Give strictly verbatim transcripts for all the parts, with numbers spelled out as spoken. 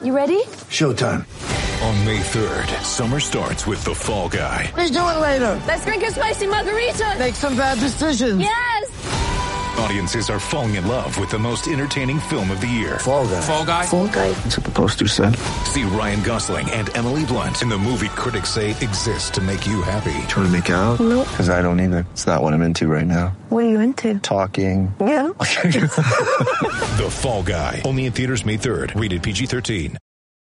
You ready? Showtime. On May third, summer starts with The Fall Guy. Let's do it later. Let's drink a spicy margarita. Make some bad decisions. Yes. Audiences are falling in love with the most entertaining film of the year. Fall Guy. Fall Guy? Fall Guy. That's what the poster said. See Ryan Gosling and Emily Blunt in the movie critics say exists to make you happy. Trying to make it out? Nope. Because I don't either. It's not what I'm into right now. What are you into? Talking. Yeah. The Fall Guy. Only in theaters May third. Rated P G thirteen.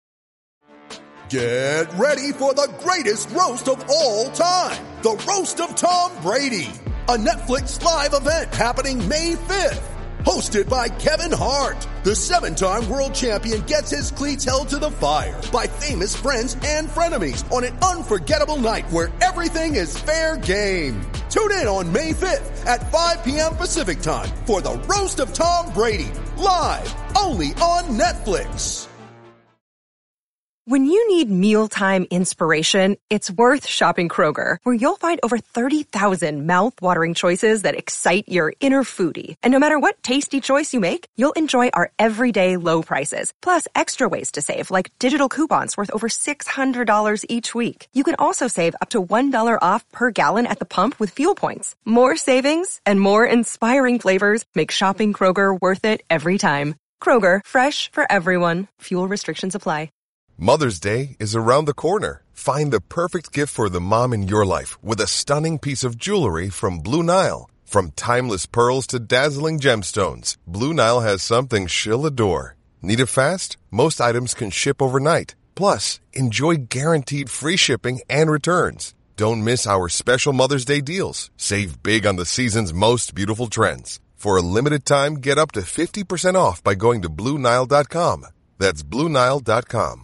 Get ready for the greatest roast of all time. The Roast of Tom Brady. A Netflix live event happening May fifth. Hosted by Kevin Hart. The seven-time world champion gets his cleats held to the fire by famous friends and frenemies on an unforgettable night where everything is fair game. Tune in on May fifth at five p.m. Pacific time for the Roast of Tom Brady. Live only on Netflix. When you need mealtime inspiration, it's worth shopping Kroger, where you'll find over thirty thousand mouth-watering choices that excite your inner foodie. And no matter what tasty choice you make, you'll enjoy our everyday low prices, plus extra ways to save, like digital coupons worth over six hundred dollars each week. You can also save up to one dollar off per gallon at the pump with fuel points. More savings and more inspiring flavors make shopping Kroger worth it every time. Kroger, fresh for everyone. Fuel restrictions apply. Mother's Day is around the corner. Find the perfect gift for the mom in your life with a stunning piece of jewelry from Blue Nile. From timeless pearls to dazzling gemstones, Blue Nile has something she'll adore. Need it fast? Most items can ship overnight. Plus, enjoy guaranteed free shipping and returns. Don't miss our special Mother's Day deals. Save big on the season's most beautiful trends. For a limited time, get up to fifty percent off by going to Blue Nile dot com. That's Blue Nile dot com.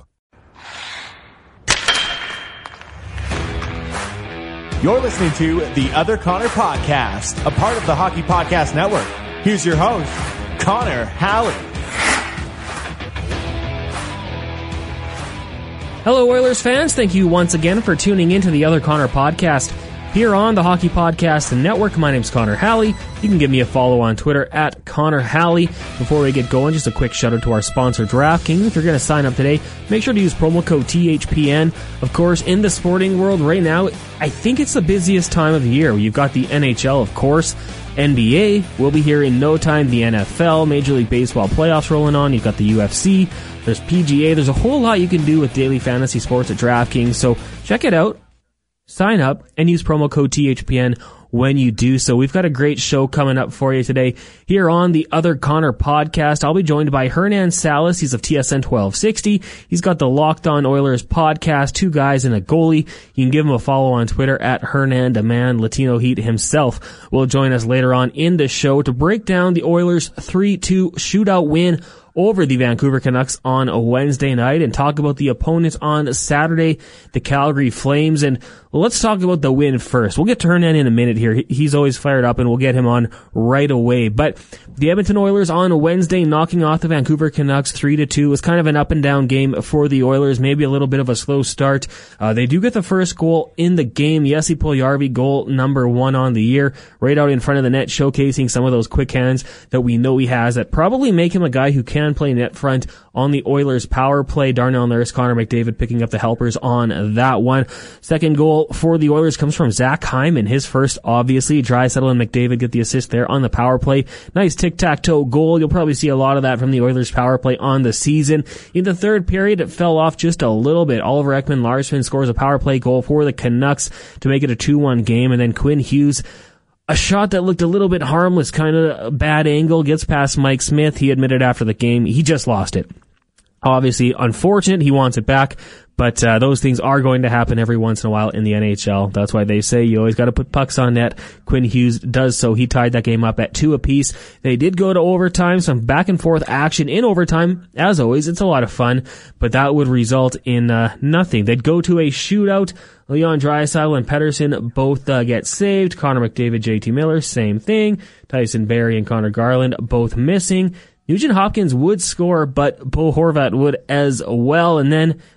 You're listening to The Other Connor Podcast, a part of the Hockey Podcast Network. Here's your host, Connor Halley. Hello, Oilers fans. Thank you once again for tuning in to The Other Connor Podcast here on the Hockey Podcast Network. My name's Connor Halley. You can give me a follow on Twitter at Connor Halley. Before we get going, just a quick shout out to our sponsor, DraftKings. If you're going to sign up today, make sure to use promo code T H P N. Of course, in the sporting world right now, I think it's the busiest time of the year. You've got the N H L, of course. N B A will be here in no time. The N F L, Major League Baseball playoffs rolling on. You've got the U F C. There's P G A. There's a whole lot you can do with daily fantasy sports at DraftKings. So check it out. Sign up and use promo code T H P N when you do so. We've got a great show coming up for you today here on the Other Connor Podcast. I'll be joined by Hernan Salas. He's of T S N twelve sixty. He's got the Locked On Oilers podcast, two guys and a goalie. You can give him a follow on Twitter at Hernan, the man, Latino Heat himself, will join us later on in the show to break down the Oilers' three two shootout win over the Vancouver Canucks on a Wednesday night and talk about the opponents on Saturday, the Calgary Flames. And let's talk about the win first. We'll get to Hernan in a minute here. He's always fired up and we'll get him on right away. But the Edmonton Oilers on Wednesday knocking off the Vancouver Canucks three to two was kind of an up and down game for the Oilers. Maybe a little bit of a slow start. Uh, they do get the first goal in the game. Jesse Puljujarvi, goal number one on the year, right out in front of the net, showcasing some of those quick hands that we know he has that probably make him a guy who can play net front on the Oilers power play. Darnell Nurse, Connor McDavid picking up the helpers on that one. Second goal for the Oilers comes from Zach Hyman. His first, obviously. Draisaitl and McDavid get the assist there on the power play. Nice tic-tac-toe goal. You'll probably see a lot of that from the Oilers power play on the season. In the third period, it fell off just a little bit. Oliver Ekman-Larsson scores a power play goal for the Canucks to make it a two one game, and then Quinn Hughes, a shot that looked a little bit harmless, kind of a bad angle, gets past Mike Smith. He admitted after the game he just lost it. Obviously, unfortunate. He wants it back. But uh, those things are going to happen every once in a while in the N H L. That's why they say you always got to put pucks on net. Quinn Hughes does so. He tied that game up at two apiece. They did go to overtime, some back and forth action in overtime. As always, it's a lot of fun, but that would result in uh, nothing. They'd go to a shootout. Leon Draisaitl and Pettersson both uh, get saved. Connor McDavid, J T Miller, same thing. Tyson Barrie and Connor Garland both missing. Nugent Hopkins would score, but Bo Horvat would as well. And then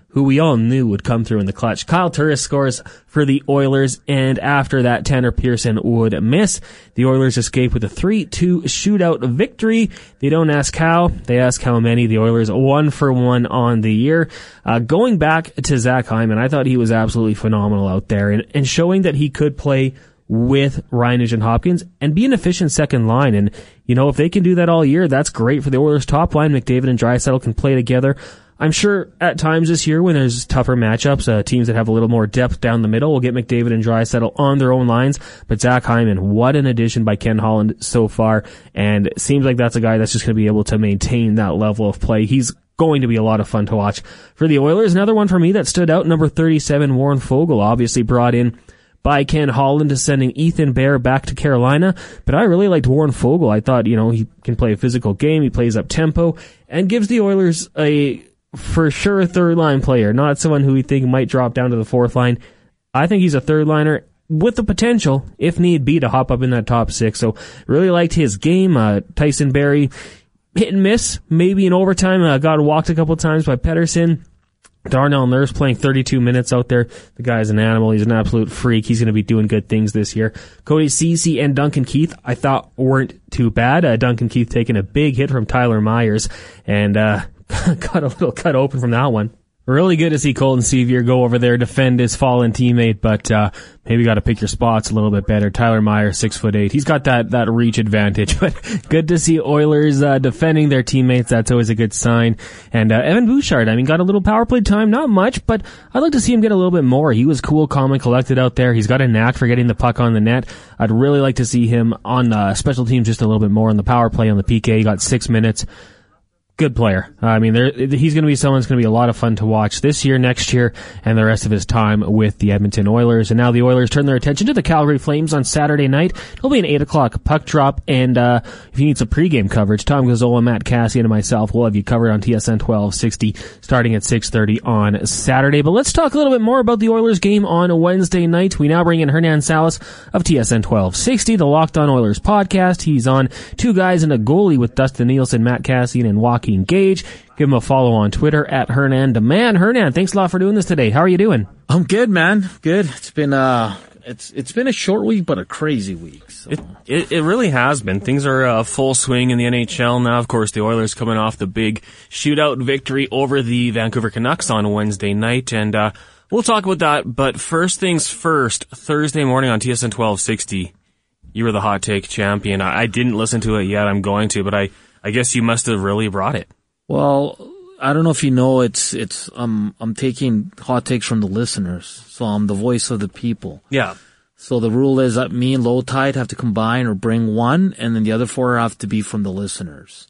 who we all knew would come through in the clutch. Kyle Turris scores for the Oilers, and after that, Tanner Pearson would miss. The Oilers escape with a three two shootout victory. They don't ask how, they ask how many. The Oilers one for one on the year. Uh, going back to Zach Hyman, I thought he was absolutely phenomenal out there, and, and showing that he could play with Ryan Nugent-Hopkins and be an efficient second line. And, you know, if they can do that all year, that's great for the Oilers' top line. McDavid and Draisaitl can play together. I'm sure at times this year when there's tougher matchups, uh, teams that have a little more depth down the middle will get McDavid and Draisaitl on their own lines. But Zach Hyman, what an addition by Ken Holland so far. And it seems like that's a guy that's just going to be able to maintain that level of play. He's going to be a lot of fun to watch for the Oilers. Another one for me that stood out, number thirty-seven, Warren Foegele, obviously brought in by Ken Holland, sending Ethan Bear back to Carolina. But I really liked Warren Foegele. I thought, you know, he can play a physical game, he plays up tempo, and gives the Oilers a for sure third line player, not someone who we think might drop down to the fourth line. I think he's a third liner with the potential, if need be, to hop up in that top six. So really liked his game. Uh, Tyson Barrie, hit and miss, maybe in overtime, uh, got walked a couple times by Pettersson. Darnell Nurse playing thirty-two minutes out there. The guy's an animal. He's an absolute freak. He's going to be doing good things this year. Cody Ceci and Duncan Keith, I thought weren't too bad. Uh, Duncan Keith taking a big hit from Tyler Myers, and uh got a little cut open from that one. Really good to see Colton Sevier go over there, defend his fallen teammate, but uh maybe got to pick your spots a little bit better. Tyler Myers, six foot eight. He's got that that reach advantage, but good to see Oilers uh defending their teammates. That's always a good sign. And uh Evan Bouchard, I mean, got a little power play time, not much, but I'd like to see him get a little bit more. He was cool, calm, and collected out there. He's got a knack for getting the puck on the net. I'd really like to see him on uh special teams just a little bit more on the power play, on the P K. He got six minutes. Good player. I mean, there, he's going to be someone that's going to be a lot of fun to watch this year, next year, and the rest of his time with the Edmonton Oilers. And now the Oilers turn their attention to the Calgary Flames on Saturday night. It'll be an eight o'clock puck drop, and uh if you need some pregame coverage, Tom Gazzola, Matt Cassian, and myself will have you covered on T S N twelve sixty starting at six thirty on Saturday. But let's talk a little bit more about the Oilers game on Wednesday night. We now bring in Hernan Salas of T S N twelve sixty, the Locked On Oilers podcast. He's on Two Guys and a Goalie with Dustin Nielsen, Matt Cassian, and Joaquin Gage. Give him a follow on Twitter at Hernan Demand. Hernan, thanks a lot for doing this today. How are you doing? I'm good, man. Good. It's been uh, it's it's been a short week, but a crazy week. So. It, it it really has been. Things are uh, full swing in the N H L now. Of course, the Oilers coming off the big shootout victory over the Vancouver Canucks on Wednesday night, and uh, we'll talk about that. But first things first, Thursday morning on T S N twelve sixty, you were the hot take champion. I, I didn't listen to it yet. I'm going to, but I. I guess you must have really brought it. Well, I don't know if you know, it's, it's, um, I'm taking hot takes from the listeners. So I'm the voice of the people. Yeah. So the rule is that me and Low Tide have to combine or bring one, and then the other four have to be from the listeners.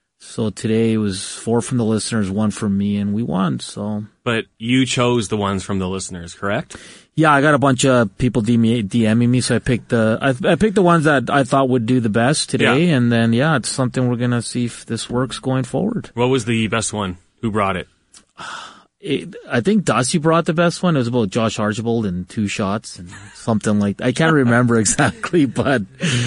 So today it was four from the listeners, one from me, and we won, so. But you chose the ones from the listeners, correct? Yeah, I got a bunch of people DMing me, so I picked the, I, I picked the ones that I thought would do the best today, yeah. And then, yeah, it's something we're gonna see if this works going forward. What was the best one? Who brought it? It, I think Dusty brought the best one. It was about Josh Archibald and two shots and something like that. I can't remember exactly, but,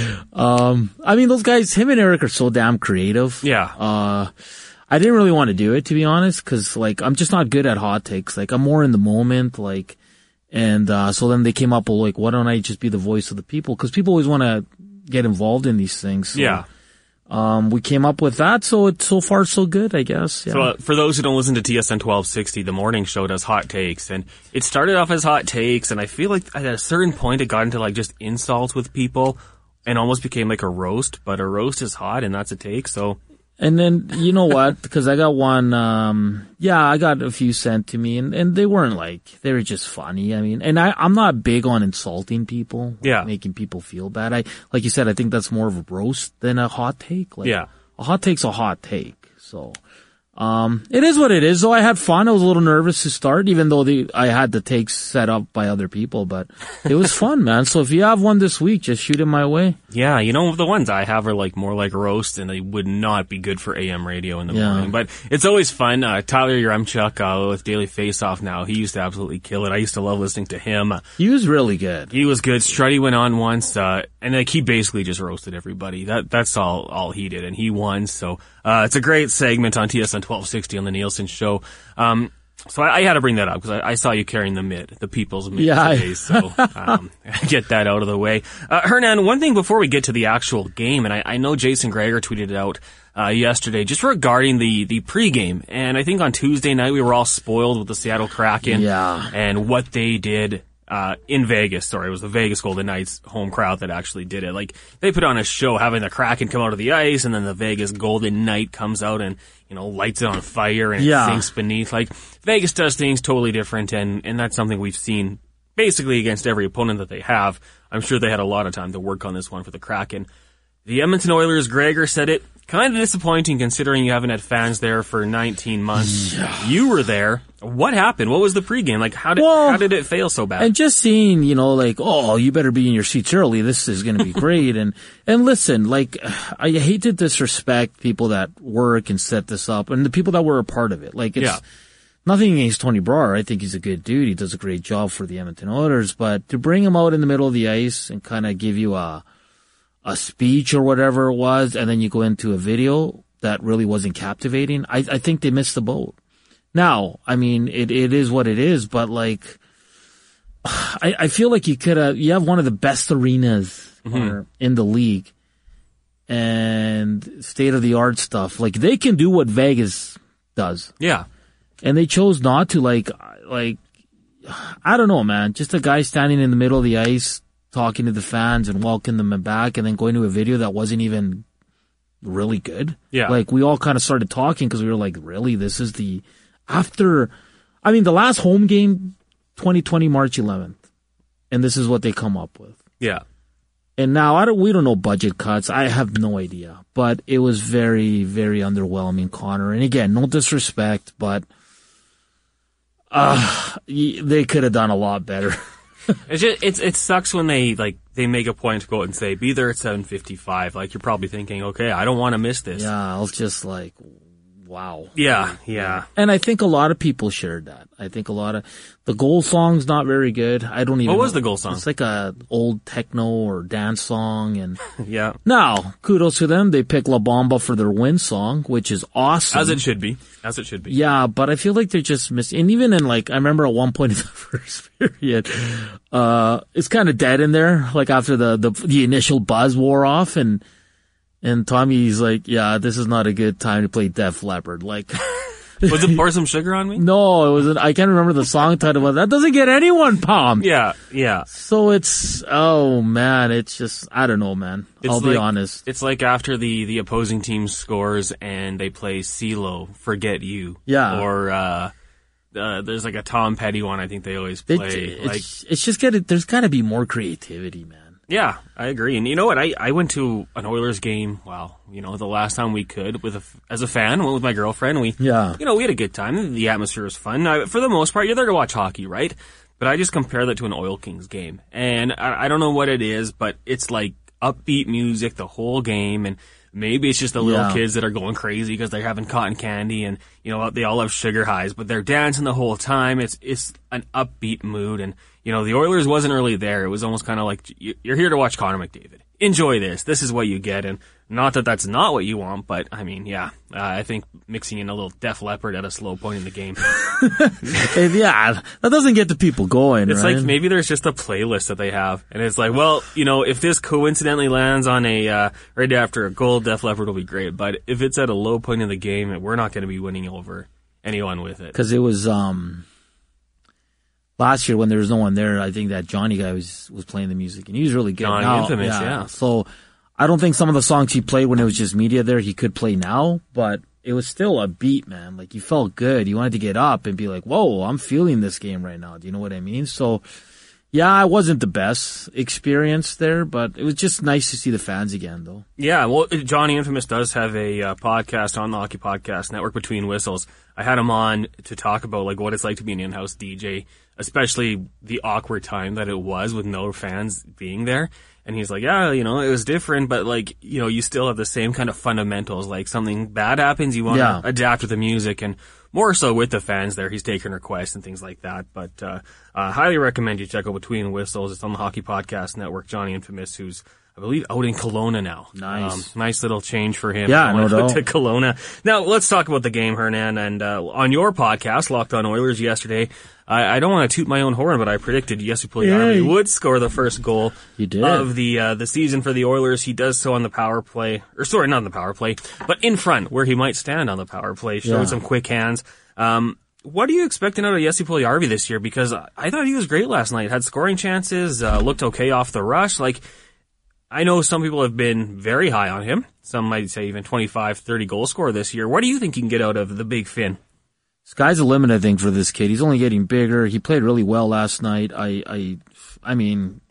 um, I mean, those guys, him and Eric are so damn creative. Yeah. Uh, I didn't really want to do it, to be honest, cause like, I'm just not good at hot takes. Like, I'm more in the moment, like, and, uh, so then they came up with like, why don't I just be the voice of the people? Cause people always want to get involved in these things. So. Yeah. Um, we came up with that, so it's so far so good, I guess. Yeah. So uh, for those who don't listen to T S N twelve sixty, the morning show does hot takes, and it started off as hot takes, and I feel like at a certain point it got into like just insults with people, and almost became like a roast. But a roast is hot, and that's a take. So. And then, you know what, because I got one, um, yeah, I got a few sent to me, and, and they weren't like, they were just funny. I mean, and I, I'm not big on insulting people, like yeah, making people feel bad. I, like you said, I think that's more of a roast than a hot take. Like, yeah. A hot take's a hot take, so. Um, it is what it is, though. I had fun. I was a little nervous to start, even though the, I had the takes set up by other people, but it was fun, man. So if you have one this week, just shoot it my way. Yeah, you know, the ones I have are like more like roast, and they would not be good for A M radio in the yeah. morning, but it's always fun. Uh, Tyler Yaremchuk, uh, with Daily Face-Off now, he used to absolutely kill it. I used to love listening to him. He was really good. He was good. Struddy went on once, uh, and like he basically just roasted everybody. That, that's all, all he did, and he won, so, uh, it's a great segment on T S N twelve sixty on the Nielsen Show. Um, So I, I had to bring that up because I, I saw you carrying the mid, the people's mid Yeah, today, so um, get that out of the way. Uh, Hernan, one thing before we get to the actual game, and I, I know Jason Greger tweeted it out uh, yesterday, just regarding the, the pregame, and I think on Tuesday night we were all spoiled with the Seattle Kraken Yeah. and what they did uh in Vegas. Sorry, it was the Vegas Golden Knights home crowd that actually did it. Like, they put on a show having the Kraken come out of the ice, and then the Vegas Golden Knight comes out and, you know, lights it on fire and Yeah. it sinks beneath. Like, Vegas does things totally different, and, and that's something we've seen basically against every opponent that they have. I'm sure they had a lot of time to work on this one for the Kraken. The Edmonton Oilers, Greger said it, kind of disappointing considering you haven't had fans there for nineteen months. Yeah. You were there. What happened? What was the pregame? Like, how did, Well, how did it fail so bad? And just seeing, you know, like, oh, you better be in your seats early. This is going to be great. and, and listen, like, I hate to disrespect people that work and set this up and the people that were a part of it. Like, it's Yeah. nothing against Tony Brar. I think he's a good dude. He does a great job for the Edmonton Oilers, but to bring him out in the middle of the ice and kind of give you a, a speech or whatever it was, and then you go into a video that really wasn't captivating, I, I think they missed the boat. Now, I mean, it, it is what it is, but like, I, I feel like you could have, you have one of the best arenas Mm-hmm. in the league and state of the art stuff. Like, they can do what Vegas does. Yeah. And they chose not to, like, like, I don't know, man. Just a guy standing in the middle of the ice, talking to the fans and welcoming them back, and then going to a video that wasn't even really good. Yeah. Like, we all kind of started talking because we were like, really? This is the, after, I mean, the last home game, twenty twenty, March eleventh. And this is what they come up with. Yeah. And now, I don't, we don't know budget cuts. I have no idea. But it was very, very underwhelming, Connor. And again, no disrespect, but uh, they could have done a lot better. It's just, it's, it sucks when they, like, they make a point to go out and say, be there at seven fifty-five. Like, you're probably thinking, okay, I don't want to miss this. Yeah, I was just like, wow. Yeah, yeah. And I think a lot of people shared that. I think a lot of, the goal song's not very good. I don't even What was know. the goal song? It's like a old techno or dance song. And Yeah. now, kudos to them. They picked La Bamba for their win song, which is awesome. As it should be. As it should be. Yeah, but I feel like they're just missing. And even in, like, I remember at one point in the first period, uh, it's kind of dead in there. Like, after the, the, the initial buzz wore off, and, and Tommy's like, yeah, this is not a good time to play Def Leppard. Like, Was it Pour Some Sugar on Me? no, it wasn't. I can't remember the song title, but that doesn't get anyone pumped. Yeah, yeah. So it's, oh man, it's just, I don't know, man. It's I'll be like- honest. It's like after the, the opposing team scores and they play CeeLo, Forget You. Yeah. Or, uh, uh, there's like a Tom Petty one I think they always It, play. it's, like, it's just gotta, there's gotta be more creativity, man. yeah, I agree. And you know what? I, I went to an Oilers game, well, you know, the last time we could with a, as a fan, went with my girlfriend. We, Yeah. you know, we had a good time. The atmosphere was fun. I, for the most part, you're there to watch hockey, right? But I just compare that to an Oil Kings game. And I, I don't know what it is, but it's like upbeat music the whole game, and maybe it's just the little Yeah. kids that are going crazy because they're having cotton candy, and you know they all have sugar highs, but they're dancing the whole time. It's it's an upbeat mood, and you know the Oilers wasn't really there. It was almost kind of like, you're here to watch Connor McDavid. Enjoy this. This is what you get, and not that that's not what you want, but I mean, yeah, uh, I think mixing in a little Def Leppard at a slow point in the game. And yeah, that doesn't get the people going, It's right? like maybe there's just a playlist that they have, and it's like, well, you know, if this coincidentally lands on a uh, right after a goal, Def Leppard will be great. But if it's at a low point in the game, we're not going to be winning over anyone with it. Because it was um last year when there was no one there. I think that Johnny guy was was playing the music, and he was really good. Johnny Now, Infamous, yeah. So I don't think some of the songs he played when it was just media there he could play now, but it was still a beat, man. Like, you felt good. You wanted to get up and be like, whoa, I'm feeling this game right now. Do you know what I mean? So, yeah, it wasn't the best experience there, but it was just nice to see the fans again, though. Yeah, well, Johnny Infamous does have a uh, podcast on the Hockey Podcast Network, Between Whistles. I had him on to talk about like what it's like to be an in-house D J, especially the awkward time that it was with no fans being there. And he's like, yeah, you know, it was different, but like, you know, you still have the same kind of fundamentals. Like, something bad happens, you want to Yeah. adapt with the music, and more so with the fans there. He's taking requests and things like that. But uh, uh highly recommend you check out Between Whistles. It's on the Hockey Podcast Network. Johnny Infamous, who's I believe, out in Kelowna now. Nice. Um, nice little change for him. Yeah, no doubt. To Kelowna. Now, let's talk about the game, Hernan. And uh, on your podcast, Locked On Oilers, yesterday, I, I don't want to toot my own horn, but I predicted Jesse Puljujarvi would score the first goal He did. of the uh, the season for the Oilers. He does so on the power play. Or sorry, not on the power play, but in front, where he might stand on the power play, showing Yeah. some quick hands. Um, what are you expecting out of Jesse Puljujarvi this year? Because I thought he was great last night. Had scoring chances, uh, looked okay off the rush. Like, I know some people have been very high on him. Some might say even twenty-five, thirty goal scorer this year. What do you think you can get out of the big Finn? Sky's the limit, I think, for this kid. He's only getting bigger. He played really well last night. I, I, I mean,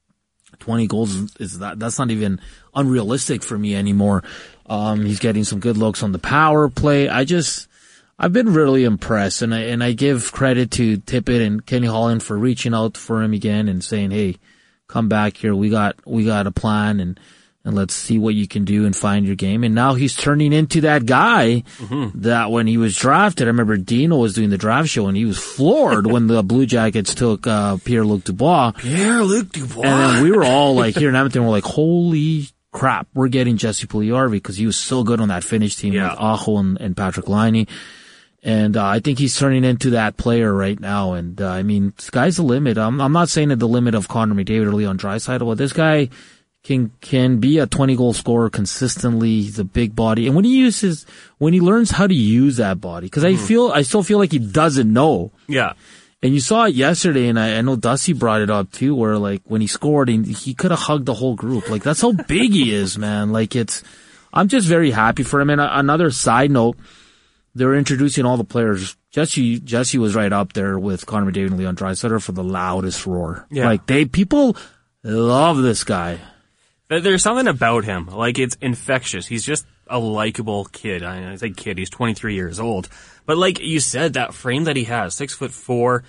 twenty goals is that, that's not even unrealistic for me anymore. Um, he's getting some good looks on the power play. I just, I've been really impressed, and I, and I give credit to Tippett and Kenny Holland for reaching out for him again and saying, hey, come back here. We got, we got a plan, and, and let's see what you can do and find your game. And now he's turning into that guy mm-hmm. that when he was drafted, I remember Dino was doing the draft show and he was floored when the Blue Jackets took, uh, Pierre-Luc Dubois. Pierre-Luc Dubois. And then we were all like, here in Edmonton, we're like, holy crap, we're getting Jesse Puljujarvi because he was so good on that Finnish team yeah. with Aho and, and Patrick Laine. And, uh, I think he's turning into that player right now. And, uh, I mean, sky's the limit. I'm, I'm not saying at the limit of Connor McDavid or Leon Draisaitl, but this guy can, can be a twenty goal scorer consistently. He's a big body. And when he uses, when he learns how to use that body, cause I feel, I still feel like he doesn't know. Yeah. And you saw it yesterday, and I, I know Dusty brought it up too, where like when he scored, he, he could have hugged the whole group. Like that's how big he is, man. Like it's, I'm just very happy for him. And another side note, they were introducing all the players. Jesse, Jesse was right up there with Connor McDavid and Leon Draisaitl for the loudest roar. Yeah. Like they, people love this guy. There's something about him. Like it's infectious. He's just a likable kid. I, I say kid, he's twenty-three years old. But like you said, that frame that he has, six foot four,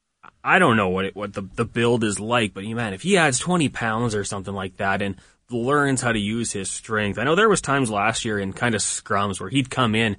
I don't know what it, what the, the build is like, but man, if he adds twenty pounds or something like that and learns how to use his strength. I know there was times last year in kind of scrums where he'd come in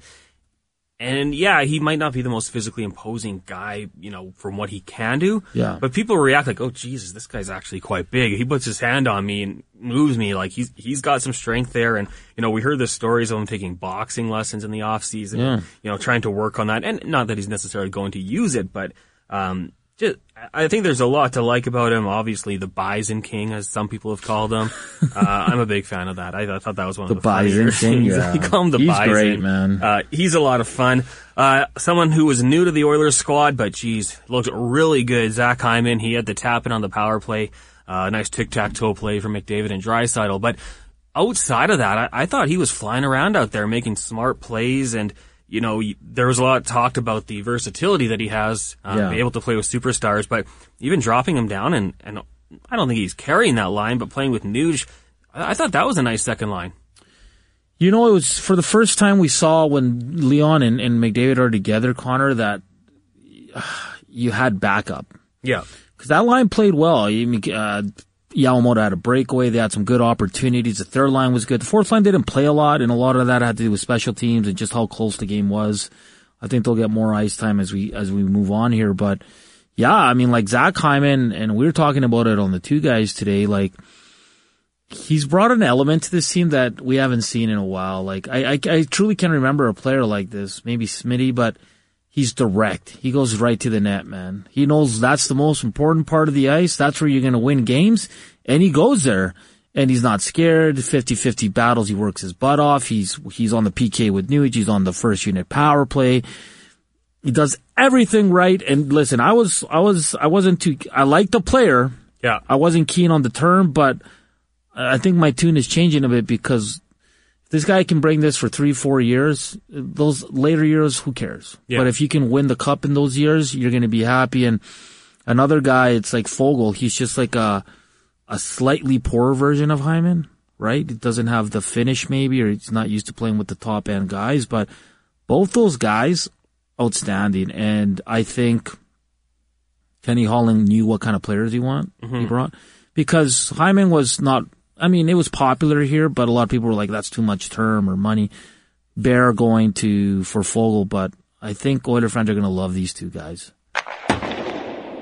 and yeah, he might not be the most physically imposing guy, you know, from what he can do. Yeah. But people react like, oh Jesus, this guy's actually quite big. He puts his hand on me and moves me. Like he's, he's got some strength there. And, you know, we heard the stories of him taking boxing lessons in the off season, yeah. you know, trying to work on that. And not that he's necessarily going to use it, but, um, just, I think there's a lot to like about him. Obviously, the Bison King, as some people have called him. Uh, I'm a big fan of that. I, I thought that was one the of the Bison King. Yeah. You call him the he's Bison. Great, man. Uh, he's a lot of fun. Uh, someone who was new to the Oilers squad, but geez, looked really good. Zach Hyman, he had the tap in on the power play. Uh, nice tic-tac-toe play for McDavid and Draisaitl. But outside of that, I, I thought he was flying around out there making smart plays and, you know, there was a lot talked about the versatility that he has, um, yeah. be able to play with superstars, but even dropping him down and, and I don't think he's carrying that line, but playing with Nuge, I, I thought that was a nice second line. You know, it was for the first time we saw when Leon and, and McDavid are together, Connor, that uh, you had backup. Yeah. Cause that line played well. I mean, uh, Yamamoto had a breakaway. They had some good opportunities. The third line was good. The fourth line didn't play a lot, and a lot of that had to do with special teams and just how close the game was. I think they'll get more ice time as we, as we move on here. But yeah, I mean, like Zach Hyman, and we were talking about it on the two guys today, like, he's brought an element to this team that we haven't seen in a while. Like, I, I, I truly can't remember a player like this. Maybe Smitty, but he's direct. He goes right to the net, man. He knows that's the most important part of the ice. That's where you're going to win games. And he goes there. And he's not scared. fifty-fifty battles. He works his butt off. He's, he's on the P K with Nuge. He's on the first unit power play. He does everything right. And listen, I was, I was, I wasn't too, I liked the player. Yeah. I wasn't keen on the term, but I think my tune is changing a bit because if this guy can bring this for three, four years, those later years, who cares? Yeah. But if you can win the cup in those years, you're going to be happy. And another guy, it's like Fogle. He's just like a, a slightly poorer version of Hyman, right? It doesn't have the finish maybe, or he's not used to playing with the top end guys, but both those guys, outstanding. And I think Kenny Holland knew what kind of players he want, mm-hmm. he brought, because Hyman was not, I mean, it was popular here, but a lot of people were like, that's too much term or money. Bear going to, for Fogle, but I think Oiler fans are going to love these two guys.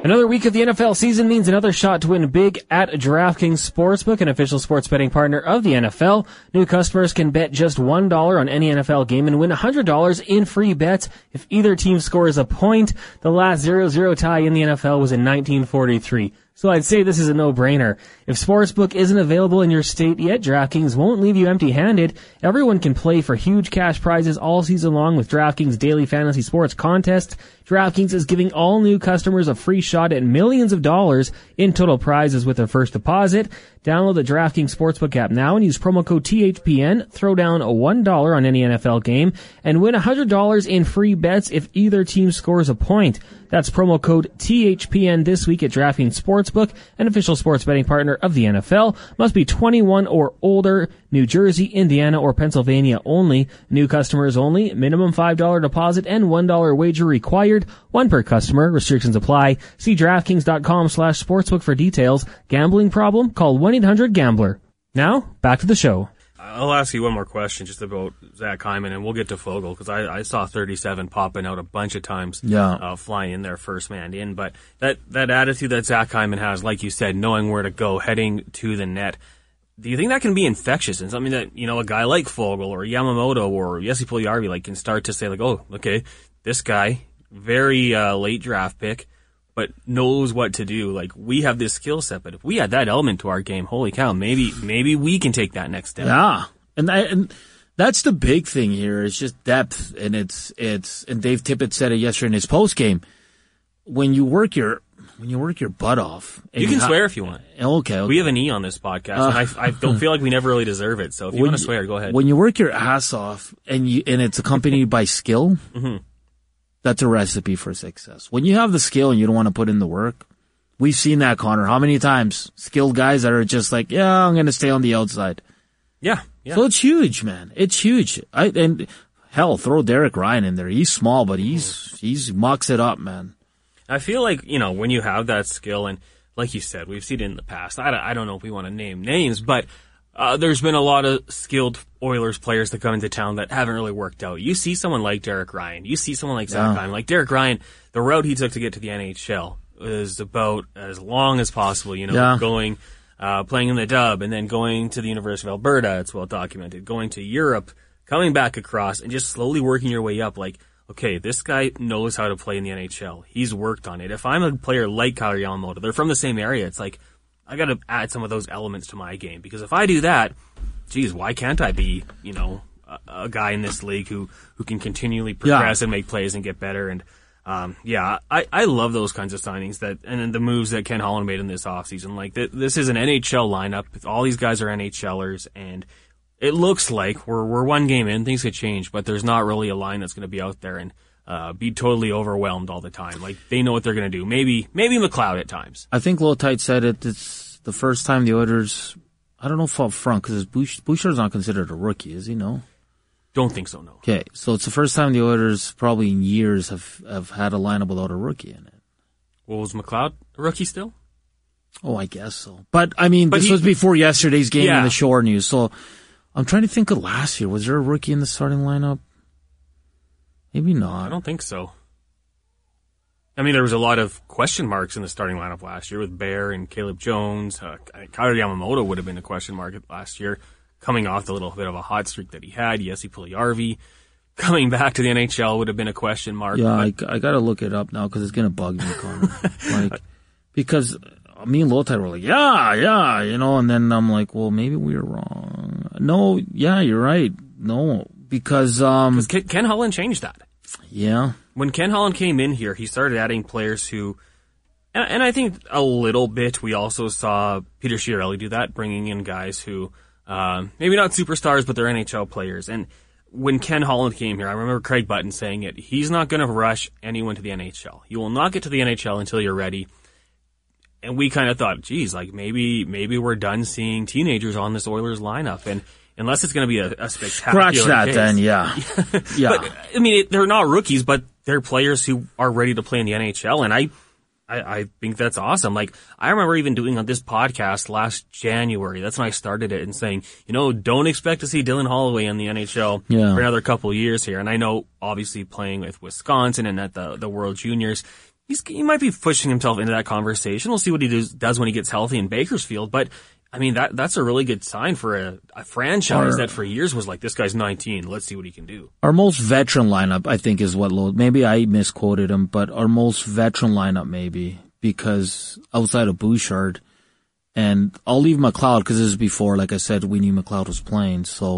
Another week of the N F L season means another shot to win big at DraftKings Sportsbook, an official sports betting partner of the N F L. New customers can bet just one dollar on any N F L game and win one hundred dollars in free bets if either team scores a point. The last zero zero tie in the N F L was in nineteen forty-three. So I'd say this is a no-brainer. If Sportsbook isn't available in your state yet, DraftKings won't leave you empty-handed. Everyone can play for huge cash prizes all season long with DraftKings Daily Fantasy Sports Contest. DraftKings is giving all new customers a free shot at millions of dollars in total prizes with their first deposit. Download the DraftKings Sportsbook app now and use promo code T H P N. Throw down a one dollar on any N F L game and win one hundred dollars in free bets if either team scores a point. That's promo code T H P N this week at DraftKings Sportsbook, an official sports betting partner of the N F L. Must be twenty-one or older. New Jersey, Indiana, or Pennsylvania only. New customers only. Minimum five dollars deposit and one dollar wager required. One per customer. Restrictions apply. See DraftKings.com slash sportsbook for details. Gambling problem? Call one eight hundred gambler. Now, back to the show. I'll ask you one more question just about Zach Hyman, and we'll get to Fogle, because I, I saw thirty-seven popping out a bunch of times, yeah. uh, flying in there first man in. But that, that attitude that Zach Hyman has, like you said, knowing where to go, heading to the net, do you think that can be infectious and something that, you know, a guy like Fogle or Yamamoto or Jesse Puljujarvi like can start to say, like, oh, okay, this guy, very uh, late draft pick, but knows what to do. Like, we have this skill set, but if we had that element to our game, holy cow, maybe maybe we can take that next step. Yeah, and I, and that's the big thing here. It's just depth, and it's it's. And Dave Tippett said it yesterday in his post game. When you work your when you work your butt off, and you can you ha- swear if you want. Okay, okay, we have an E on this podcast, uh, and I, I don't feel like we never really deserve it. So if you want to swear, go ahead. When you work your ass off, and you and it's accompanied by skill. Mm-hmm. That's a recipe for success. When you have the skill and you don't want to put in the work, we've seen that, Connor. How many times? Skilled guys that are just like, yeah, I'm going to stay on the outside. Yeah, yeah. So it's huge, man. It's huge. I, and hell, throw Derek Ryan in there. He's small, but he's, he's mucks it up, man. I feel like, you know, when you have that skill, and like you said, we've seen it in the past. I don't, I don't know if we want to name names, but Uh, there's been a lot of skilled Oilers players that come into town that haven't really worked out. You see someone like Derek Ryan. You see someone like Zach Hyman. Like Derek Ryan, the route he took to get to the N H L is about as long as possible, you know, yeah. going, uh, playing in the dub and then going to the University of Alberta. It's well documented. Going to Europe, coming back across and just slowly working your way up. Like, okay, this guy knows how to play in the N H L. He's worked on it. If I'm a player like Kailer Yamamoto, they're from the same area. It's like, I gotta add some of those elements to my game, because if I do that, geez, why can't I be, you know, a, a guy in this league who, who can continually progress yeah. and make plays and get better? And, um, yeah, I, I love those kinds of signings that, and then the moves that Ken Holland made in this offseason. Like, th- this is an N H L lineup. All these guys are NHLers, and it looks like we're, we're one game in, things could change, but there's not really a line that's gonna be out there and, Uh, be totally overwhelmed all the time. Like, they know what they're going to do. Maybe, maybe McLeod at times. I think Lotite said it. It's the first time the Oilers, I don't know if up front, because Bouchard's not considered a rookie, is he? No? Don't think so, no. Okay, so it's the first time the Oilers, probably in years, have, have had a lineup without a rookie in it. Well, was McLeod a rookie still? Oh, I guess so. But, I mean, but this he, was before yesterday's game yeah. in the Shore News, so I'm trying to think of last year. Was there a rookie in the starting lineup? Maybe not. I don't think so. I mean, there was a lot of question marks in the starting lineup last year with Bear and Caleb Jones. Uh, Kailer Yamamoto would have been a question mark last year, coming off the little bit of a hot streak that he had. Jesse Puljujarvi coming back to the N H L would have been a question mark. Yeah, I, I got to look it up now because it's going to bug me, Connor. like, because me and Lotite were like, yeah, yeah, you know, and then I'm like, well, maybe we were wrong. No, yeah, you're right. No, because um, Ken, Ken Holland changed that. Yeah. When Ken Holland came in here, he started adding players who, and, and I think a little bit we also saw Peter Chiarelli do that, bringing in guys who, uh, maybe not superstars, but they're N H L players. And when Ken Holland came here, I remember Craig Button saying it, he's not going to rush anyone to the N H L. You will not get to the N H L until you're ready. And we kind of thought, geez, like maybe, maybe we're done seeing teenagers on this Oilers lineup. And unless it's going to be a, a spectacular Scratch that case. then, yeah. yeah. But, I mean, it, they're not rookies, but they're players who are ready to play in the N H L. And I, I, I think that's awesome. Like, I remember even doing on this podcast last January. That's when I started it and saying, you know, don't expect to see Dylan Holloway in the N H L yeah. for another couple of years here. And I know, obviously, playing with Wisconsin and at the, the World Juniors, he's, he might be pushing himself into that conversation. We'll see what he does, does when he gets healthy in Bakersfield. But, I mean, that that's a really good sign for a, a franchise Our, that for years was like, this guy's nineteen. Let's see what he can do. Our most veteran lineup, I think, is what Lo- maybe I misquoted him, but our most veteran lineup maybe, because outside of Bouchard, and I'll leave McLeod because this is before, like I said, we knew McLeod was playing. So,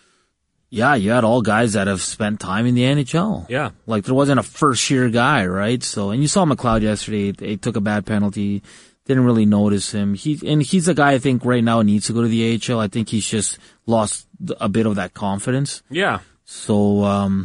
yeah, you had all guys that have spent time in the N H L. Yeah. Like, there wasn't a first-year guy, right? So, and you saw McLeod yesterday. He took a bad penalty. Didn't really notice him. He and he's a guy I think right now needs to go to the A H L. I think he's just lost a bit of that confidence. Yeah. So, um,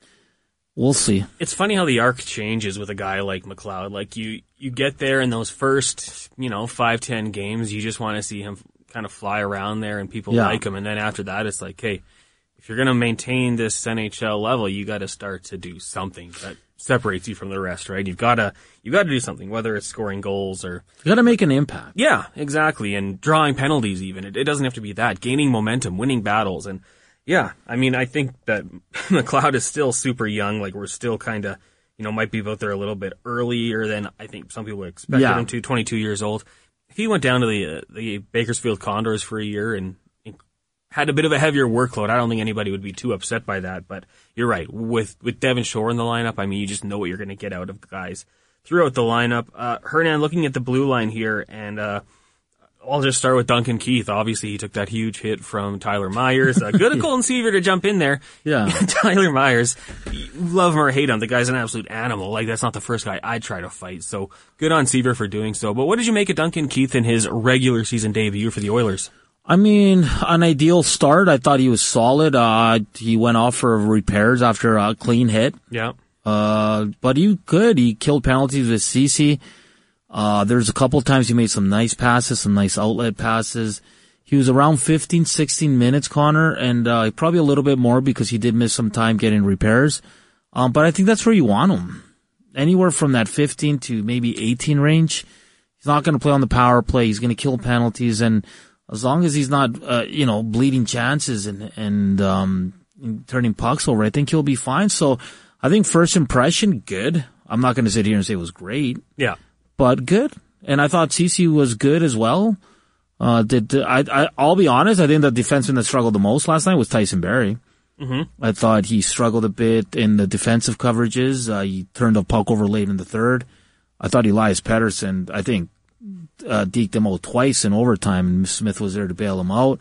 we'll see. It's funny how the arc changes with a guy like McLeod. Like, you, you get there in those first, you know, five, ten games, you just want to see him kind of fly around there and people Yeah. like him. And then after that, it's like, hey, if you're going to maintain this N H L level, you got to start to do something that separates you from the rest, right? You've got to, you got to do something, whether it's scoring goals or... You got to make an impact. Yeah, exactly. And drawing penalties even. It, it doesn't have to be that. Gaining momentum, winning battles. And yeah, I mean, I think that McLeod is still super young. Like, we're still kind of, you know, might be out there a little bit earlier than I think some people expected Yeah. him to, twenty-two years old. If he went down to the, uh, the Bakersfield Condors for a year and had a bit of a heavier workload, I don't think anybody would be too upset by that. But you're right. With with Devon Shore in the lineup, I mean, you just know what you're going to get out of guys throughout the lineup. Uh, Hernan, looking at the blue line here, and uh, I'll just start with Duncan Keith. Obviously, he took that huge hit from Tyler Myers. Uh, good of Colton Seaver to jump in there. Yeah. Tyler Myers, love him or hate him, the guy's an absolute animal. Like, that's not the first guy I'd try to fight. So good on Seaver for doing so. But what did you make of Duncan Keith in his regular season debut for the Oilers? I mean, an ideal start. I thought he was solid. Uh, he went off for repairs after a clean hit. Yeah. Uh, but he good. He killed penalties with Ceci. Uh, there's a couple times he made some nice passes, some nice outlet passes. He was around fifteen, sixteen minutes, Connor, and, uh, probably a little bit more because he did miss some time getting repairs. Um, but I think that's where you want him. Anywhere from that fifteen to maybe eighteen range. He's not going to play on the power play. He's going to kill penalties, and as long as he's not, uh, you know, bleeding chances and, and, um, turning pucks over, I think he'll be fine. So I think first impression, good. I'm not going to sit here and say it was great. Yeah. But good. And I thought Ceci was good as well. Uh, did, I, I, I'll be honest, I think the defenseman that struggled the most last night was Tyson Barrie. Mm-hmm. I thought he struggled a bit in the defensive coverages. Uh, he turned the puck over late in the third. I thought Elias Pettersson, I think, Uh, deked him out twice in overtime, and Smith was there to bail him out.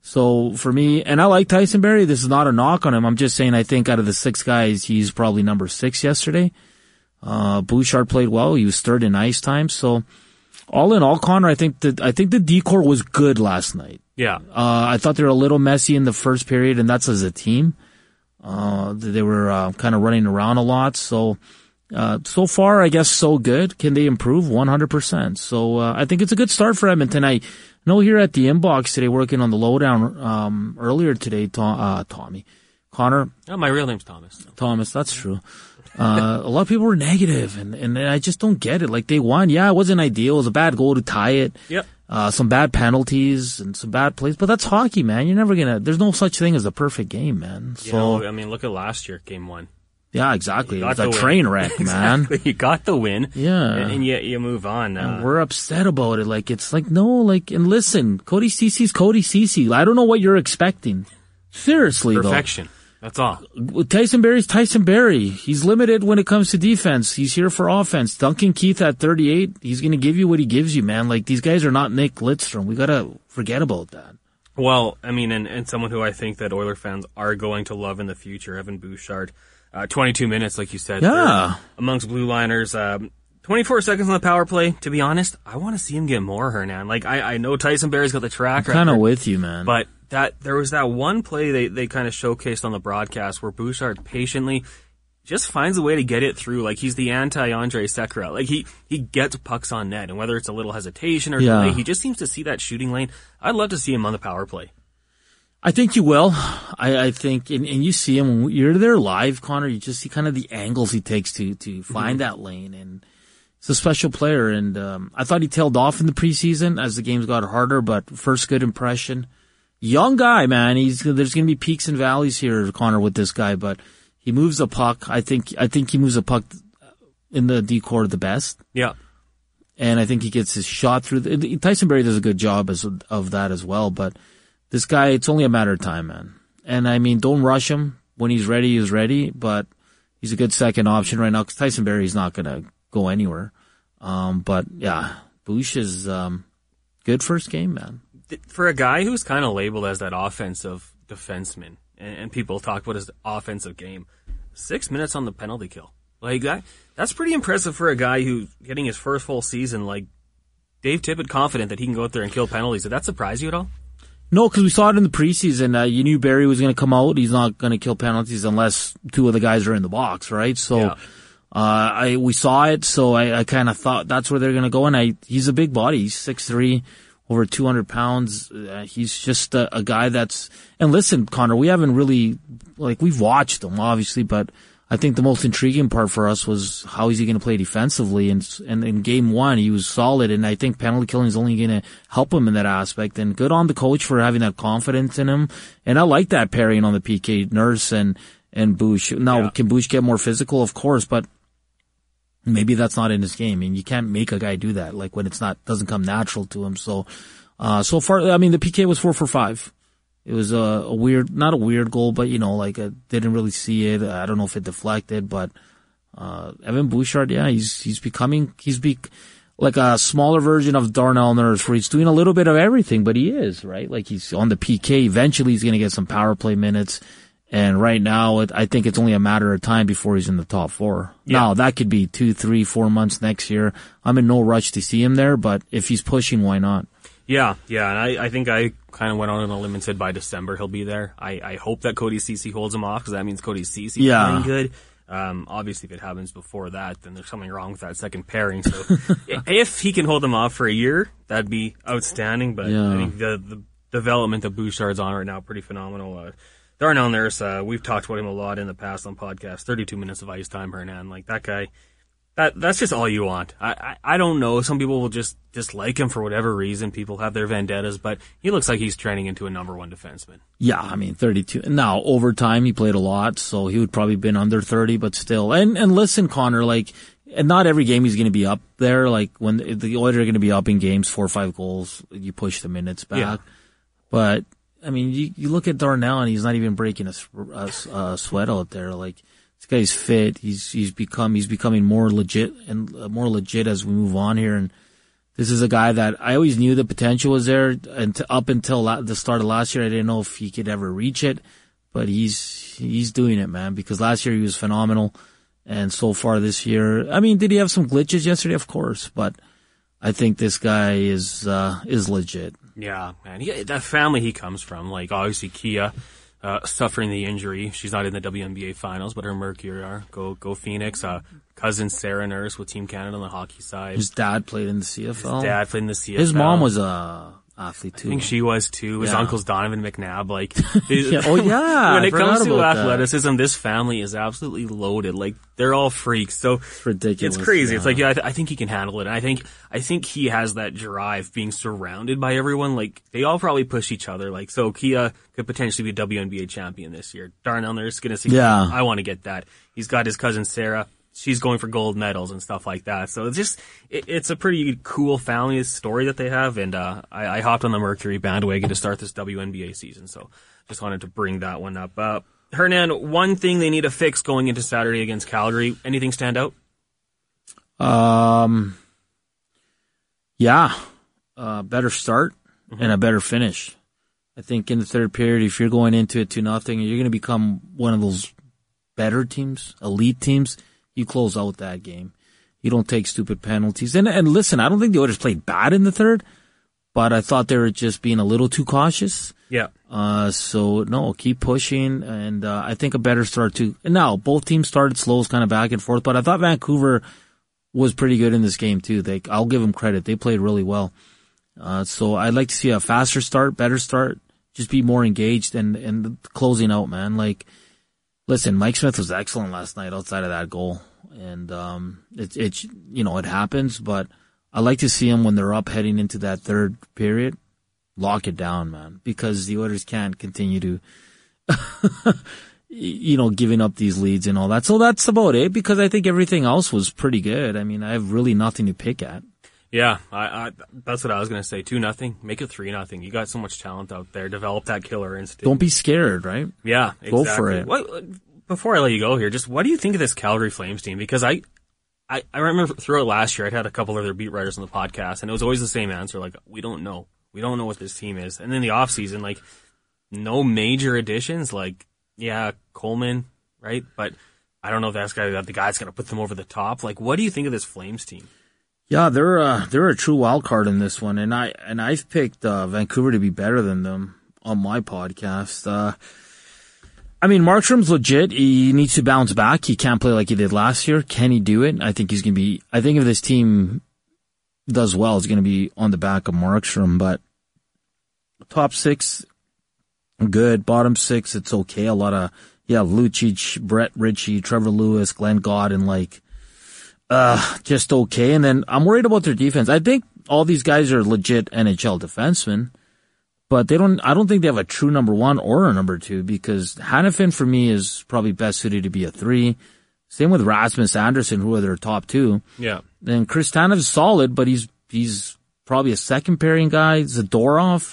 So for me, and I like Tyson Barrie, this is not a knock on him. I'm just saying I think out of the six guys, he's probably number six yesterday. Uh, Bouchard played well. He was third in ice time. So all in all, Connor, I think that, I think the D-corps was good last night. Yeah. Uh, I thought they were a little messy in the first period, and that's as a team. Uh, they were, uh, kind of running around a lot. So, Uh, so far, I guess so good. Can they improve? one hundred percent. So, uh, I think it's a good start for Edmonton. I know here at the inbox today, working on the lowdown, um, earlier today, Tom, uh, Tommy, Connor. Oh, my real name's Thomas. Thomas, that's true. Uh, a lot of people were negative, and, and I just don't get it. Like, they won. Yeah, it wasn't ideal. It was a bad goal to tie it. Yep. Uh, some bad penalties and some bad plays, but that's hockey, man. You're never gonna, there's no such thing as a perfect game, man. You So, know, I mean, look at last year, game one. yeah, exactly. It was a win. train wreck, man. Exactly. You got the win. Yeah. And, and yet you move on. Uh, And we're upset about it. Like, it's like, no, like, and listen, Cody Ceci's Cody Ceci. I don't know what you're expecting. Seriously, perfection. That's all. though. Tyson Barrie's Tyson Barrie. He's limited when it comes to defense. He's here for offense. Duncan Keith at thirty-eight, he's going to give you what he gives you, man. Like, these guys are not Nick Lidstrom. We got to forget about that. Well, I mean, and, and someone who I think that Oiler fans are going to love in the future, Evan Bouchard. Uh, twenty-two minutes, like you said. Yeah. Amongst blue liners. Um, twenty-four seconds on the power play. To be honest, I want to see him get more, Hernan. Like, I, I know Tyson Barrie's got the track record. I'm kind of with you, man. But that, there was that one play they, they kind of showcased on the broadcast where Bouchard patiently just finds a way to get it through. Like, he's the anti-Andre Sekera. Like, he, he gets pucks on net, and whether it's a little hesitation or Yeah. delay, he just seems to see that shooting lane. I'd love to see him on the power play. I think you will. I, I think, and, and you see him when you're there live, Connor. You just see kind of the angles he takes to to find mm-hmm. that lane, and he's a special player. And um, I thought he tailed off in the preseason as the games got harder, but first good impression. Young guy, man. He's there's going to be peaks and valleys here, Connor, with this guy, but he moves the puck. I think I think he moves the puck in the D-core the best. Yeah. And I think he gets his shot through. The, Tyson Barrie does a good job as, of that as well. But this guy, it's only a matter of time, man. And I mean, don't rush him. When he's ready, he's ready. But he's a good second option right now because Tyson Barrie is not going to go anywhere. Um, but yeah, Bush is um, good first game, man. For a guy who's kind of labeled as that offensive defenseman, and, and people talk about his offensive game, six minutes on the penalty kill. Like that, that's pretty impressive for a guy who's getting his first full season. Like Dave Tippett, confident that he can go out there and kill penalties. Did that surprise you at all? No, because we saw it in the preseason. Uh, you knew Barrie was going to come out. He's not going to kill penalties unless two of the guys are in the box, right? So, yeah. uh, I we saw it. So I, I kind of thought that's where they're going to go. And I, he's a big body. He's six three, over two hundred pounds. Uh, he's just a, a guy that's. And listen, Connor, we haven't really like we've watched him obviously, but. I think the most intriguing part for us was how is he going to play defensively, and, and in game one he was solid, and I think penalty killing is only going to help him in that aspect. And good on the coach for having that confidence in him. And I like that pairing on the P K, Nurse and and Bush. Now, yeah. Can Bush get more physical? Of course, but maybe that's not in his game, and you can't make a guy do that. Like when it's not doesn't come natural to him. So, uh, so far, I mean, the P K was four for five. It was a, a weird, not a weird goal, but you know, like I didn't really see it. I don't know if it deflected, but uh Evan Bouchard, yeah, he's he's becoming he's be like a smaller version of Darnell Nurse, where he's doing a little bit of everything, but he is right. Like he's on the P K. Eventually, he's going to get some power play minutes, and right now, it, I think it's only a matter of time before he's in the top four. Yeah. Now that could be two, three, four months next year. I'm in no rush to see him there, but if he's pushing, why not? Yeah, yeah, and I, I think I kind of went on a limb and said by December he'll be there. I, I hope that Cody Ceci holds him off, because that means Cody Ceci yeah. playing good. Um, obviously, if it happens before that, then there's something wrong with that second pairing. So if he can hold them off for a year, that'd be outstanding. But yeah. I think the, the development that Bouchard's on right now, pretty phenomenal. Uh, Darnell Nurse, uh, we've talked about him a lot in the past on podcasts. thirty-two minutes of ice time, Hernan. Like that guy. That, that's just all you want. I, I, I don't know. Some people will just dislike him for whatever reason. People have their vendettas, but he looks like he's training into a number one defenseman. Yeah, I mean, thirty-two. Now, over time, he played a lot, so he would probably been under thirty, but still. And, and listen, Connor, like, and not every game he's going to be up there. Like, when the Oilers are going to be up in games, four or five goals, you push the minutes back. Yeah. But, I mean, you, you look at Darnell, and he's not even breaking a, a, a sweat out there. Like, this guy's fit. He's he's become he's becoming more legit and uh, more legit as we move on here. And this is a guy that I always knew the potential was there. And to, up until la- the start of last year, I didn't know if he could ever reach it. But he's he's doing it, man. Because last year he was phenomenal, and so far this year, I mean, did he have some glitches yesterday? Of course, but I think this guy is uh, is legit. Yeah, man. He, that family he comes from, like obviously Kia. Uh, suffering the injury. She's not in the W N B A finals, but her Mercury are. Go, go Phoenix. Uh, cousin Sarah Nurse with Team Canada on the hockey side. His dad played in the C F L. His dad played in the C F L. His mom was a athlete too. I think she was too. His yeah. uncle's Donovan McNabb. Like, yeah. Oh yeah. When I it comes to athleticism, that. this family is absolutely loaded. Like, they're all freaks. So it's ridiculous. It's crazy. Yeah. It's like, yeah, I, th- I think he can handle it. And I think, I think he has that drive being surrounded by everyone. Like, they all probably push each other. Like, so Kia could potentially be a W N B A champion this year. Darnell Nurse gonna see. Yeah. I want to get that. He's got his cousin Sarah. She's going for gold medals and stuff like that. So it's just, it, it's a pretty cool family story that they have. And, uh, I, I hopped on the Mercury bandwagon to start this W N B A season. So just wanted to bring that one up. Uh, Hernan, one thing they need to fix going into Saturday against Calgary. Anything stand out? Um, yeah, uh, better start mm-hmm. and a better finish. I think in the third period, if you're going into it two nothing, you're going to become one of those better teams, elite teams. You close out that game. You don't take stupid penalties. And and listen, I don't think the Oilers played bad in the third, but I thought they were just being a little too cautious. Yeah. Uh, so no, keep pushing, and uh, I think a better start too. And now both teams started slow, kind of back and forth, but I thought Vancouver was pretty good in this game too. They, I'll give them credit. They played really well. Uh, so I'd like to see a faster start, better start, just be more engaged and and closing out, man. Like, listen, Mike Smith was excellent last night outside of that goal. And, um, it's, it's, you know, it happens, but I like to see them when they're up heading into that third period, lock it down, man, because the Oilers can't continue to, you know, giving up these leads and all that. So that's about it, because I think everything else was pretty good. I mean, I have really nothing to pick at. Yeah, I, I, that's what I was going to say. Two nothing, make it three nothing. You got so much talent out there. Develop that killer instinct. Don't be scared, right? Yeah, exactly. Go for it. What, before I let you go here, just what do you think of this Calgary Flames team? Because I, I, I remember throughout last year, I'd had a couple of their beat writers on the podcast, and it was always the same answer, like, we don't know. We don't know what this team is. And then the offseason, like, no major additions, like, yeah, Coleman, right? But I don't know if that's guy, that the guy's going to put them over the top. Like, what do you think of this Flames team? Yeah, they're uh, they're a true wild card in this one, and I and I've picked uh, Vancouver to be better than them on my podcast. Uh, I mean, Markstrom's legit. He needs to bounce back. He can't play like he did last year. Can he do it? I think he's gonna be. I think if this team does well, it's gonna be on the back of Markstrom. But top six, good. Bottom six, it's okay. A lot of yeah, Lucic, Brett Ritchie, Trevor Lewis, Glenn Godden, like. Uh, just okay. And then I'm worried about their defense. I think all these guys are legit N H L defensemen, but they don't, I don't think they have a true number one or a number two, because Hanifin for me is probably best suited to be a three. Same with Rasmus Anderson, who are their top two. Yeah. Then Chris Tanev's solid, but he's, he's probably a second pairing guy. Zadorov,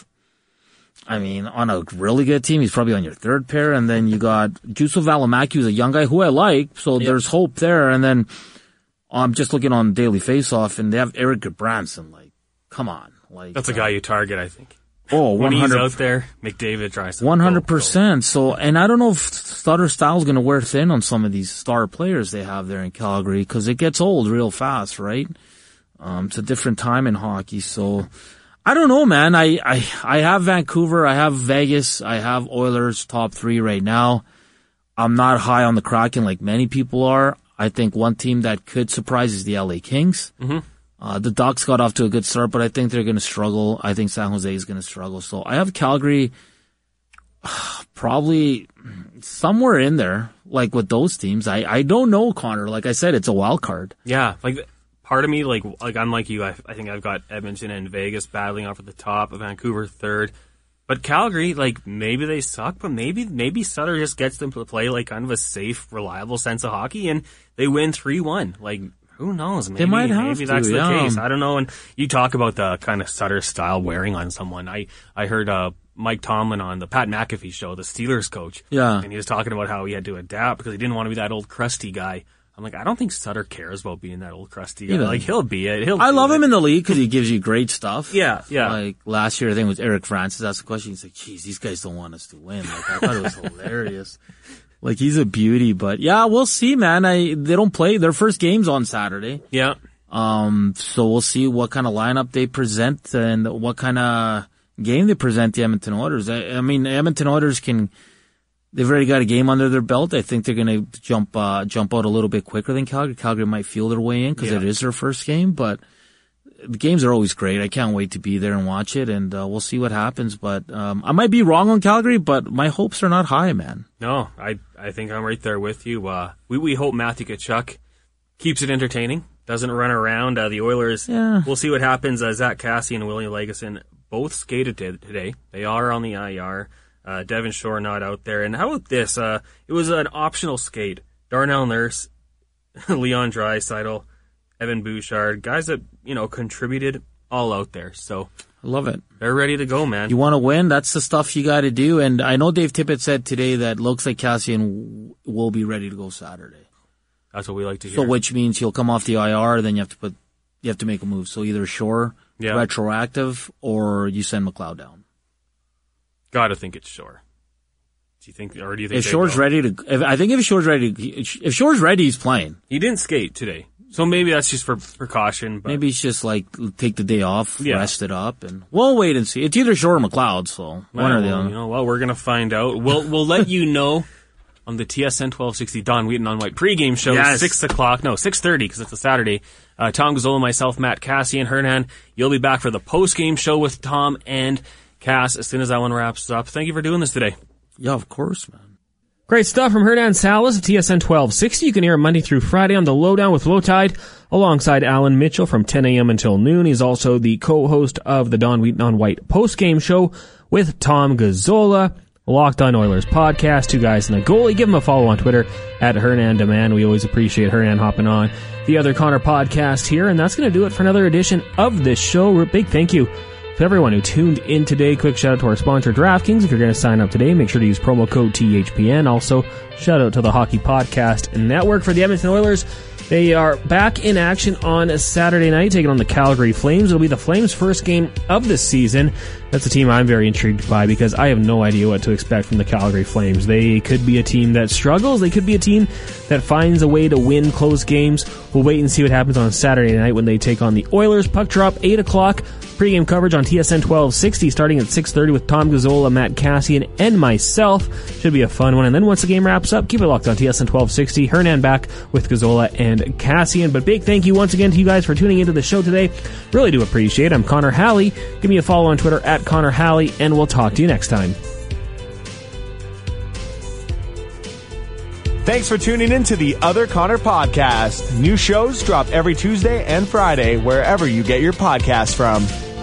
I mean, on a really good team, he's probably on your third pair. And then you got Juuso Välimäki, who's a young guy who I like. So yep. There's hope there. And then, I'm just looking on Daily Faceoff, and they have Eric Goodbranson. Like, come on. Like That's a guy you target, I think. Oh, when he's out there, McDavid tries to. one hundred percent. So, and I don't know if Sutter Style's going to wear thin on some of these star players they have there in Calgary, because it gets old real fast, right? Um, it's a different time in hockey. So, I don't know, man. I, I, I have Vancouver, I have Vegas, I have Oilers top three right now. I'm not high on the Kraken like many people are. I think one team that could surprise is the L A Kings. Mm-hmm. Uh, the Ducks got off to a good start, but I think they're going to struggle. I think San Jose is going to struggle. So I have Calgary probably somewhere in there, like with those teams. I, I don't know, Connor. Like I said, it's a wild card. Yeah. Like part of me, like, like I'm like you. I, I think I've got Edmonton and Vegas battling off at the top, Vancouver third. But Calgary, like, maybe they suck, but maybe, maybe Sutter just gets them to play like kind of a safe, reliable sense of hockey, and they win three one. Like, who knows? Maybe, they might have maybe to, that's yeah. the case. I don't know. And you talk about the kind of Sutter style wearing on someone. I, I heard, uh, Mike Tomlin on the Pat McAfee show, the Steelers coach. Yeah. And he was talking about how he had to adapt because he didn't want to be that old crusty guy. I'm like, I don't think Sutter cares about being that old crusty guy. Like, he'll be it. He'll I love it. him in the league because he gives you great stuff. Yeah, yeah. Like, last year, I think it was Eric Francis asked the question. He's like, geez, these guys don't want us to win. Like, I thought it was hilarious. Like, he's a beauty, but yeah, we'll see, man. I, they don't play their first game's on Saturday. Yeah. Um, so we'll see what kind of lineup they present and what kind of game they present the Edmonton Oilers. I, I mean, Edmonton Oilers can, they've already got a game under their belt. I think they're going to jump, uh, jump out a little bit quicker than Calgary. Calgary might feel their way in because yeah. it is their first game, but the games are always great. I can't wait to be there and watch it, and uh, we'll see what happens. But um, I might be wrong on Calgary, but my hopes are not high, man. No, I I think I'm right there with you. Uh, we we hope Matthew Tkachuk keeps it entertaining, doesn't run around. Uh, the Oilers, yeah. we'll see what happens. Uh, Zach Cassian and William Lagesson both skated t- today. They are on the I R. Uh, Devin Shore not out there. And how about this? Uh, it was an optional skate. Darnell Nurse, Leon Draisaitl, Evan Bouchard, guys that, you know, contributed all out there. So I love it. They're ready to go, man. You want to win? That's the stuff you got to do. And I know Dave Tippett said today that looks like Cassian will be ready to go Saturday. That's what we like to hear. So which means he'll come off the I R, then you have to put, you have to make a move. So either Shore, yeah. retroactive, or you send McLeod down. Gotta think it's Shore. Do you think, or do you think if Shore's go? ready to? If, I think if Shore's ready, if Shore's ready, he's playing. He didn't skate today, so maybe that's just for precaution. But maybe he's just like take the day off, yeah. rest it up, and we'll wait and see. It's either Shore or McLeod, so one well, or the other. You know, well, we're gonna find out. We'll we'll let you know on the T S N twelve sixty Don Wheaton on White pregame show, yes. six o'clock. No, six thirty because it's a Saturday. Uh, Tom Gazzola, myself, Matt Cassian, Hernan. You'll be back for the postgame show with Tom and Cass as soon as that one wraps up. Thank you for doing this today. Yeah, of course, man. Great stuff from Hernan Salas of T S N twelve sixty. You can hear him Monday through Friday on The Lowdown with Lowtide alongside Alan Mitchell from ten a.m. until noon. He's also the co-host of the Don Wheaton on White postgame show with Tom Gazzola. Locked On Oilers podcast, two guys and a goalie. Give him a follow on Twitter at Hernan Demand. We always appreciate Hernan hopping on the Other Connor podcast here, and that's going to do it for another edition of this show. Big thank you to everyone who tuned in today. Quick shout out to our sponsor, DraftKings. If you're going to sign up today, make sure to use promo code T H P N. Also, shout out to the Hockey Podcast Network. For the Edmonton Oilers, they are back in action on Saturday night, taking on the Calgary Flames. It'll be the Flames' first game of the season. That's a team I'm very intrigued by because I have no idea what to expect from the Calgary Flames. They could be a team that struggles. They could be a team that finds a way to win close games. We'll wait and see what happens on Saturday night when they take on the Oilers. Puck drop, eight o'clock. Pre-game coverage on T S N twelve sixty starting at six thirty with Tom Gazzola, Matt Cassian, and myself. Should be a fun one. And then once the game wraps up, keep it locked on T S N twelve sixty. Hernan back with Gazzola and Cassian. But big thank you once again to you guys for tuning into the show today. Really do appreciate it. I'm Connor Halley. Give me a follow on Twitter at Connor Halley, and we'll talk to you next time. Thanks for tuning in to the Other Connor podcast. New shows drop every Tuesday and Friday wherever you get your podcasts from.